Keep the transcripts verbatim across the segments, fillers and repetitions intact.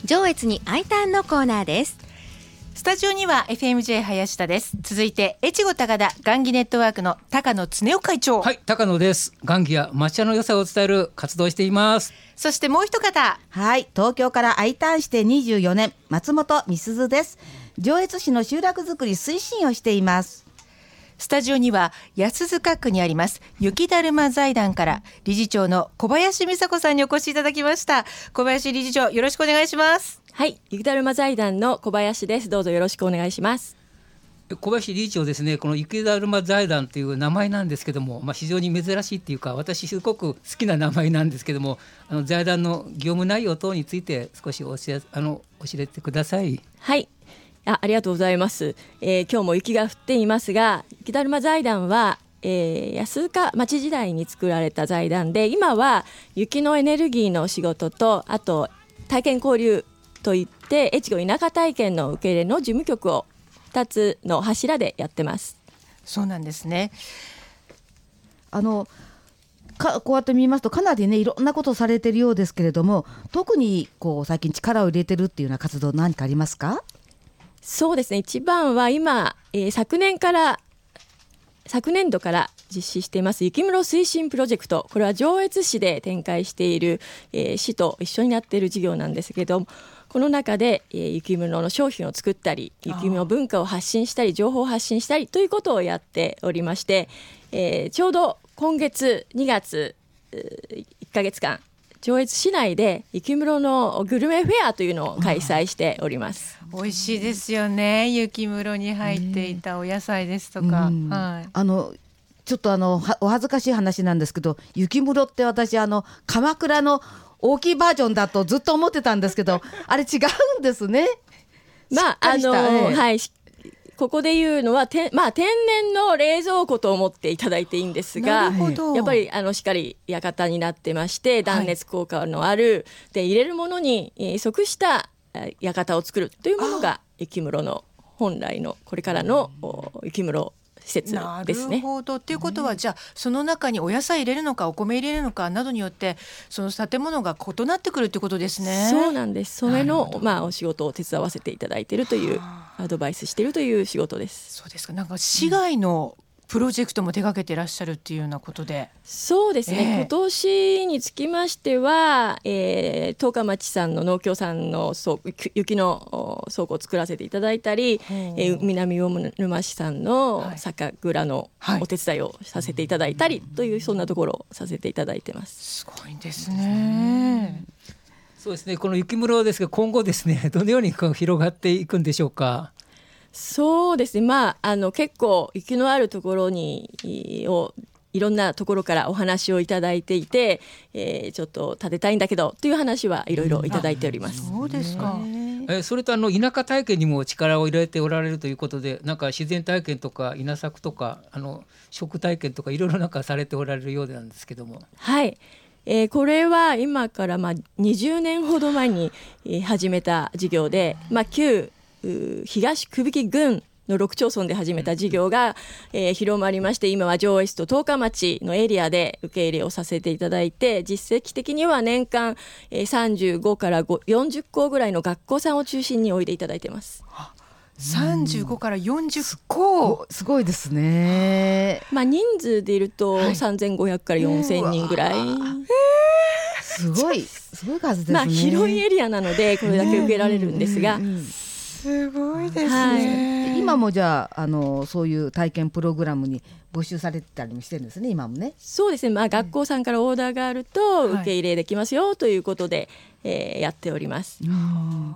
上越に I ターンのコーナーです。 スタジオには エフエムジェー 林田です。続いて越後高田雁木ネットワークの高野恒夫会長。 はい、高野です。雁木や抹茶の良さを伝える活動をしています。 そしてもう一方、 はい、東京から I ターンしてにじゅうよねん、松本美鈴です。上越市の集落づくり推進をしています。 スタジオには安塚区にあります雪だるま財団から理事長の小林美佐子さんにお越しいただきました。小林理事長、よろしくお願いします。 はい、雪だるま財団の小林です。どうぞよろしくお願いします。 小林理事長ですね、この雪だるま財団という名前なんですけども、まあ、非常に珍しいっていうか、私すごく好きな名前なんですけども、あの財団の業務内容等について少し教え、あの教えてください。 はい、あ、ありがとうございます、えー、今日も雪が降っていますが、雪だるま財団は、えー、安塚町時代に作られた財団で、今は雪のエネルギーの仕事と、あと体験交流といって越後田舎体験の受け入れの事務局をふたつの柱でやってます。 そうなんですね。 あのかこうやって見ますとかなりねいろんなことをされているようですけれども、特にこう最近力を入れてるっていうような活動何かありますか？ そうですね、一番は今、えー、昨年から昨年度から実施しています雪室推進プロジェクト。これは上越市で展開している、えー、市と一緒になっている事業なんですけども、この中で、えー、雪室の商品を作ったり、雪室文化を発信したり、情報を発信したりということをやっておりまして、えー、ちょうど今月にがついっかげつかん上越市内で雪室のグルメフェアというのを開催しております。 美味しいですよね、雪室に入っていたお野菜ですとか、 うんはい、 あのちょっとあのお恥ずかしい話なんですけど、雪室って私あの鎌倉の大きいバージョンだとずっと思ってたんですけどあれ違うんですね。 まああの、ええ、はい、ここで言うのはて、まあ、天然の冷蔵庫と思っていただいていいんですが、やっぱりあのしっかり館になってまして、断熱効果のある、はい、で入れるものに即した館を作るというものが雪室の本来のこれからの雪室施設ですね。 なるほど。ということは、じゃあその中にお野菜入れるのかお米入れるのかなどによってその建物が異なってくるということですね。 そうなんです。それの、まあ、お仕事を手伝わせていただいているという、アドバイスしているという仕事です。 そうですか。なんか市外のプロジェクトも手掛けていらっしゃるっていうようなことで。 そうですね、 えー、 今年につきましては、えー、十日町さんの農協さんの雪の倉庫を作らせていただいたり、えー、南魚沼市さんの酒蔵のお手伝いをさせていただいたりという、はい、そんなところをさせていただいてます。 すごいですね。 そうですね、この雪室ですが今後ですね、どのようにこう広がっていくんでしょうか？ そうですね、まあ、あの結構雪のあるところにをいろんなところからお話をいただいていて、えー、ちょっと建てたいんだけどという話はいろいろいただいております。 そうですか。 えそれとあの田舎体験にも力を入れておられるということで、なんか自然体験とか稲作とかあの食体験とかいろいろなんかされておられるようなんですけども。 はい、えー、これは今からまあにじゅうねんほど前に始めた事業で、まあ、旧東久引郡のろく町村で始めた事業が、えー、広まりまして、今は上越と十日町のエリアで受け入れをさせていただいて、実績的には年間、えー、さんじゅうごからよんじゅっこうぐらいの学校さんを中心においでいただいてます。 さんじゅうごからよんじゅっこ、 すごいですね。 まあ、人数でいると、はい、さんぜんごひゃくからよんせんにんぐらい、 すごいすごい数ですね。 まあ、広いエリアなのでこれだけ受けられるんですが、 すごいですね、 はい、今もじゃあ、あのそういう体験プログラムに募集されてたりもしてるんですね、今もね。 そうですね、まあ、学校さんからオーダーがあると受け入れできますよということで、はい、えー、やっております。 うん、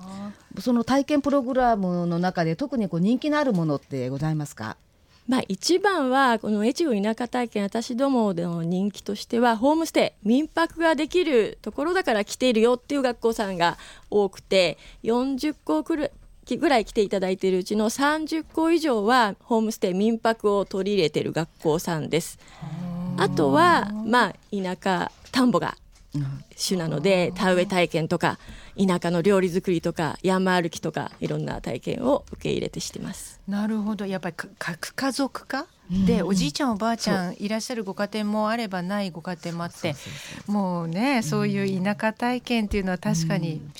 その体験プログラムの中で特にこう人気のあるものってございますか？ まあ、一番はこの越後田舎体験、私どもでの人気としてはホームステイ、民泊ができるところだから来ているよっていう学校さんが多くて、よんじゅっこくらいぐらい来ていただいているうちのさんじゅっこ以上はホームステイ、民泊を取り入れている学校さんです。あとは、まあ、田舎田んぼが主なので、田植え体験とか田舎の料理作りとか山歩きとかいろんな体験を受け入れてしてます。 なるほど。やっぱり核家族化で、おじいちゃんおばあちゃんいらっしゃるご家庭もあればないご家庭もあって、もうね、そういう田舎体験っていうのは確かに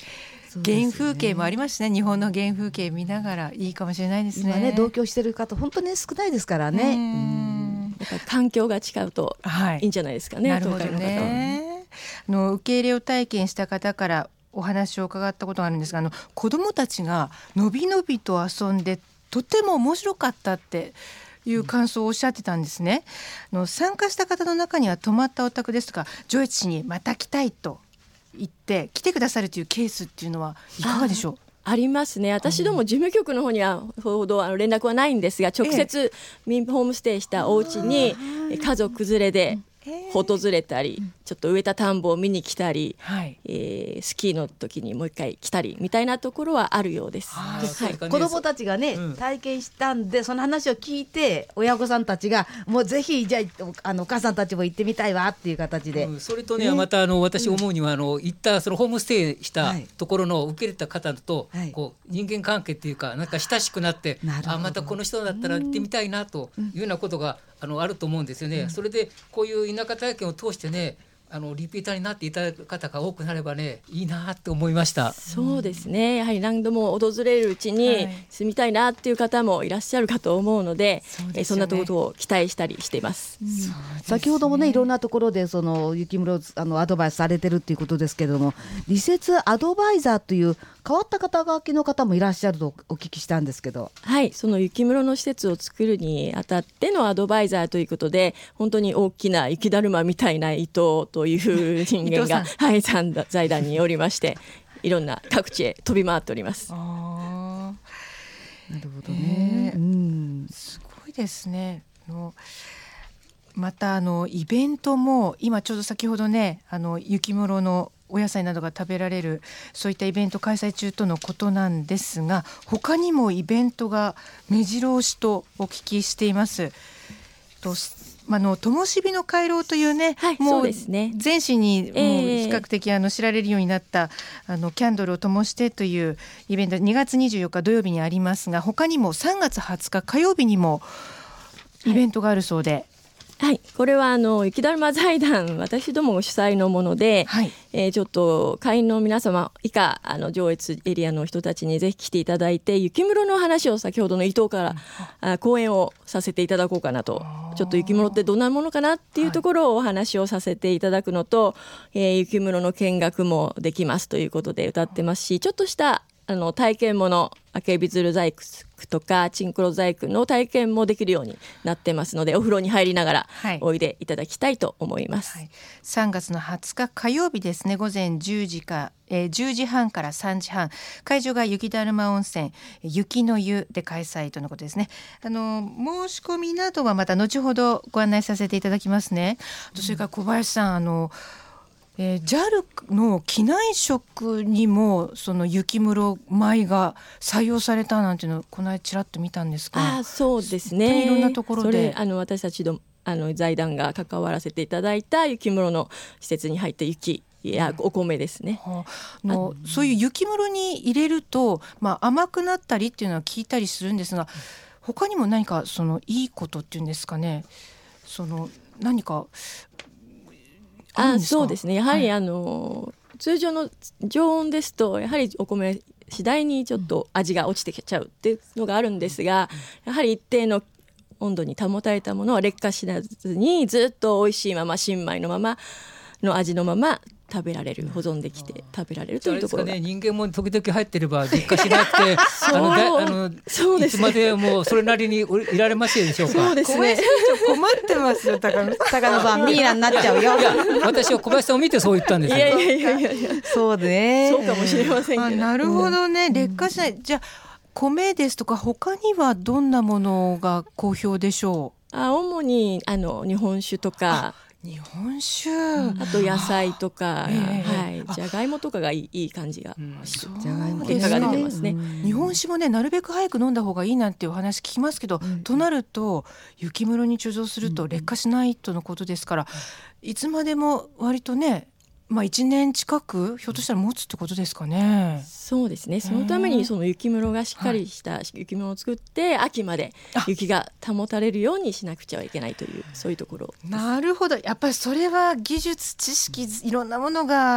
原風景もありますしね、日本の原風景見ながらいいかもしれないですね。 今ね同居してる方本当に少ないですからね。 うんやっぱり環境が違うといいんじゃないですかね、 なるほど東海の方は。 ね。あの受け入れを体験した方からお話を伺ったことがあるんですが、あの子どもたちがのびのびと遊んでとても面白かったっていう感想をおっしゃってたんですね。あの参加した方の中には泊まったお宅ですとか上越市にまた来たいと言って来てくださるというケースっていうのはいかがでしょう。 ありますね。私ども事務局の方にはほどあの連絡はないんですが、直接民ホームステイしたお家に家族連れで訪れたり、ちょっと植えた田んぼを見に来たり、 はいえースキーの時にもう一回来たりみたいなところはあるようです。 あーはいそうですかね子どもたちがね、 うん体験したんでその話を聞いて親御さんたちがもうぜひじゃああのお母さんたちも行ってみたいわっていう形で、 うんそれとね、またあの私思うには、あの行ったそのホームステイしたはいところの受け入れた方と、 はいこう人間関係っていうかなんか親しくなってなるほどあまたこの人だったら行ってみたいなというようなことが、あのあると思うんですよね。それでこういう田舎体験を通してね、あのリピーターになっていただく方が多くなればねいいなって思いました。 そうですね。やはり何度も訪れるうちはにい住みたいなっていう方もいらっしゃるかと思うので、 そうですよねえーそんなことを期待したりしています。 先ほどもねいろんなところでその雪室あのアドバイスされてるっていうことですけれども、リセツアドバイザーという変わった肩書きの方もいらっしゃるとお聞きしたんですけど。 はい、その雪室の施設を作るにあたってのアドバイザーということで、本当に大きな雪だるまみたいな伊藤という人間が、はい、財団財団におりまして、いろんな各地へ飛び回っております。 あなるほどーね。 へーうんすごいですね。あのまたあのイベントも今ちょうど先ほどね、あの雪室のお野菜などが食べられるそういったイベント開催中とのことなんですが、他にもイベントが目白押しとお聞きしています。とまあの灯火の回廊というね、 はいもそうですね全市にもうええ比較的あの知られるようになったあのキャンドルを灯してというイベントにがつにじゅうよっか土曜日にありますが、他にもさんがつはつか火曜日にもイベントがあるそうで、 はい、これはあの雪だるま財団私ども主催のもので、 はいえーちょっと会員の皆様以下あの上越エリアの人たちにぜひ来ていただいて、雪室の話を先ほどの伊藤からあ講演をさせていただこうかなと。ちょっと雪室ってどんなものかなっていうところをお話をさせていただくのと、えー雪室の見学もできますということで歌ってますし、ちょっとしたあの体験ものあけびづる細工とかチンクロ細工の体験もできるようになってますので、お風呂に入りながらはいおいでいただきたいと思います。 はい、さんがつのはつか火曜日ですね、午前じゅうじか、えー、じゅうじはんからさんじはん、会場が雪だるま温泉雪の湯で開催とのことですね。あの申し込みなどはまた後ほどご案内させていただきますね。あとそれから小林さん、あのえー、ジャル の機内食にもその雪室米が採用されたなんていうのをこの間ちらっと見たんですが、 あそうです本当にね。 いろんなところでそれあの私たちどあの財団が関わらせていただいた雪室の施設に入った雪やお米ですね。 はあのそういう雪室に入れると、まあ、甘くなったりっていうのは聞いたりするんですが、他にも何かそのいいことっていうんですかね、その何かあるんあですか？ そうですね。やはり、 はいあの通常の常温ですとやはりお米次第にちょっと味が落ちてきちゃうっていうのがあるんですが、やはり一定の温度に保たれたものは劣化しなずにずっと美味しいまま新米のままの味のまま食べられる、保存できて食べられるとあれですかいうところが、 ね、人間も時々入ってれば劣化しなくてあのだあのそうですねいつまでもそれなりにいられますでしょうか。 そうですね。 困ってますよ高野さん。 高野さんミイラになっちゃうよ。 いや私は小林さんを見てそう言ったんですよ。 いやいやいやいやいやそうね。 そうかもしれませんけど。 あなるほどね、劣化しない。じゃあ米ですとか他にはどんなものが好評でしょあ主にあの日本酒とか、 う？日本酒、 あと野菜とか、 ええはい、じゃがいもとかがいいいい感じが、 うんそうじゃがいも結果が出てますね。 日本酒もねなるべく早く飲んだ方がいいなんていうお話聞きますけど、となると雪室に貯蔵すると劣化しないとのことですから、いつまでも割とね、まあ、いちねん近くひょっとしたら持つってことですかね。 そうですね。そのためにその雪室がしっかりした雪室を作って秋まで雪が保たれるようにしなくちゃいけないというそういうところ。 なるほど、やっぱりそれは技術知識いろんなものが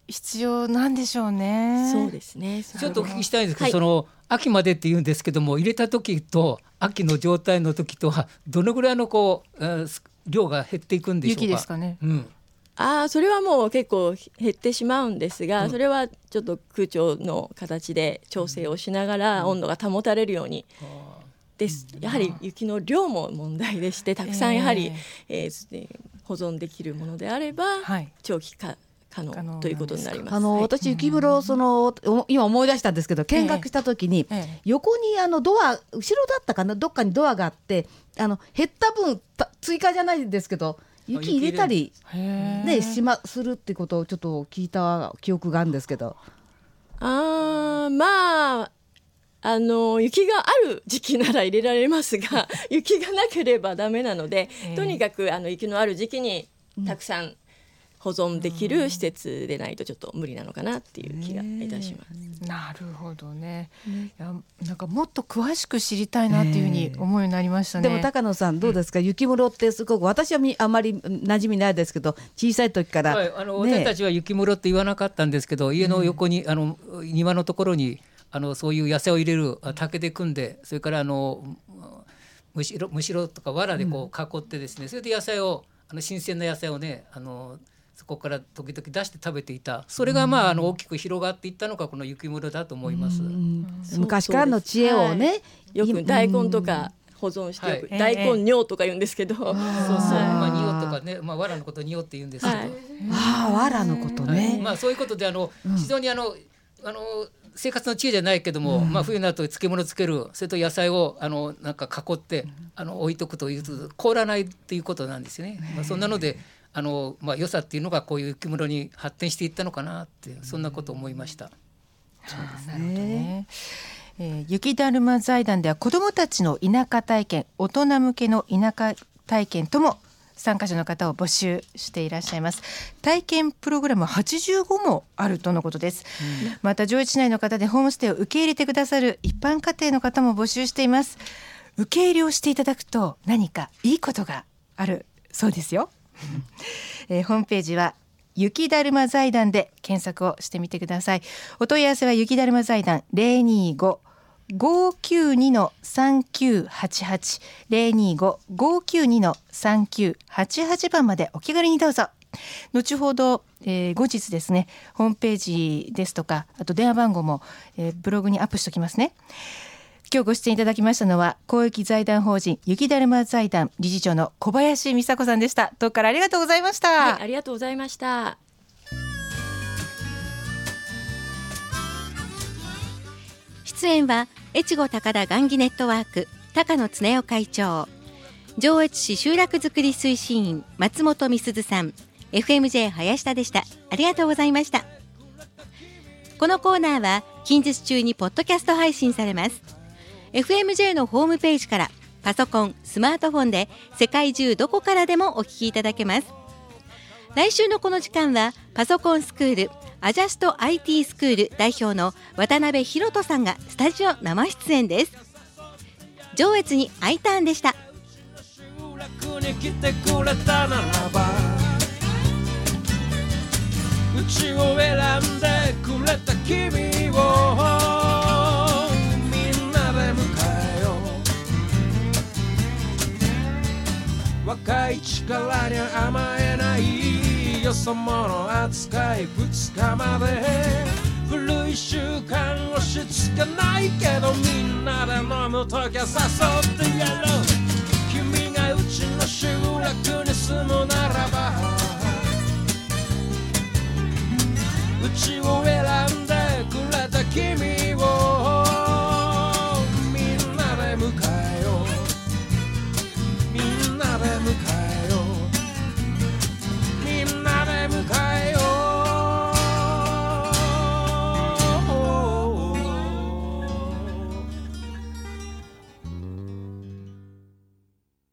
必要なんでしょうね。 そうですね。 ちょっとお聞きしたいんですけど、 はい、 その秋までって言うんですけども、入れた時と秋の状態の時とはどのぐらいのこう、えー、量が減っていくんでしょうか。 雪ですかね。 うん、 あそれはもう結構減ってしまうんですが、 うん、 それはちょっと空調の形で調整をしながら温度が保たれるようにです。やはり雪の量も問題でして、たくさんやはり、えーえー、保存できるものであれば、はい、長期化可能ということになります。 あの私雪風呂その今思い出したんですけど、見学した時に、ええ、横にあのドア後ろだったかな、どっかにドアがあって、あの減った分追加じゃないんですけど雪入れたり、ね、しまするってことをちょっと聞いた記憶があるんですけど。 あまああの雪がある時期なら入れられますが雪がなければダメなので、とにかくあの雪のある時期にたくさん保存できる施設でないとちょっと無理なのかなっていう気がいたします。 なるほどね。いやなんかもっと詳しく知りたいなっていうふうに思うようになりましたね。 でも高野さんどうですか、うん、雪室ってすごく私はあまり馴染みないですけど、小さい時から、 はい、あの、ね、私たちは雪室って言わなかったんですけど、家の横に、うん、あの庭のところにあのそういう野菜を入れる竹で組んで、それからあのむしろむしろとか藁でこう囲ってですね、うん、それで野菜をあの新鮮な野菜をね、あのそこから時々出して食べていた。それが、まあ、あの大きく広がっていったのがこの雪室だと思います。うん、 昔からの知恵をね、はい、 よく大根とか保存しておく、はい、大根尿とか言うんですけど、えー、そうそう、 まあ、尿とかね、まあ、藁のこと尿って言うんですけど、はい、 あ藁のことね、 はい、まあ、そういうことであの、うん、非常にあのあの生活の知恵じゃないけども、うん、まあ、冬になると漬物つける、それと野菜をあのなんか囲ってあの置いとくという凍らないっていうことなんですよね。まあ、そんなのであの、まあ、良さっていうのがこういう雪室に発展していったのかなって、そんなことを思いました。 そうですね。なるほどね。えー、雪だるま財団では子どもたちの田舎体験、大人向けの田舎体験とも参加者の方を募集していらっしゃいます。体験プログラムははちじゅうごもあるとのことです。うん、また上越市内の方でホームステイを受け入れてくださる一般家庭の方も募集しています。受け入れをしていただくと何かいいことがあるそうですよ。えー、ホームページは雪だるま財団で検索をしてみてください。お問い合わせは雪だるま財団 ゼロにーご ごーきゅうに さんきゅうはちはち ゼロにーご ごーきゅうに さんきゅうはちはち 番までお気軽にどうぞ。後ほど、えー、後日ですね、ホームページですとか、あと電話番号も、えー、ブログにアップしておきますね。今日ご出演いただきましたのは公益財団法人雪だるま財団理事長の小林美佐子さんでした。どうからありがとうございました。 はい、ありがとうございました。 出演は越後高田雁木ネットワーク高野恒夫会長、上越市集落づくり推進員松本美鈴さん、 エフエムジェー 林田でした。ありがとうございました。このコーナーは近日中にポッドキャスト配信されます。エフエムジェー のホームページからパソコン、スマートフォンで世界中どこからでもお聞きいただけます。来週のこの時間はパソコンスクールアジャスト アイティー スクール代表の渡辺博人さんがスタジオ生出演です。上越に I ターンでした。 うちを選んでくれた君をみんなで迎えよう。若い力に甘えないよそ者扱いふつかまで古い習慣押し付けないけどみんなで飲むときは誘ってやろう。君がうちの集落に住むならばうちを選んでくれた君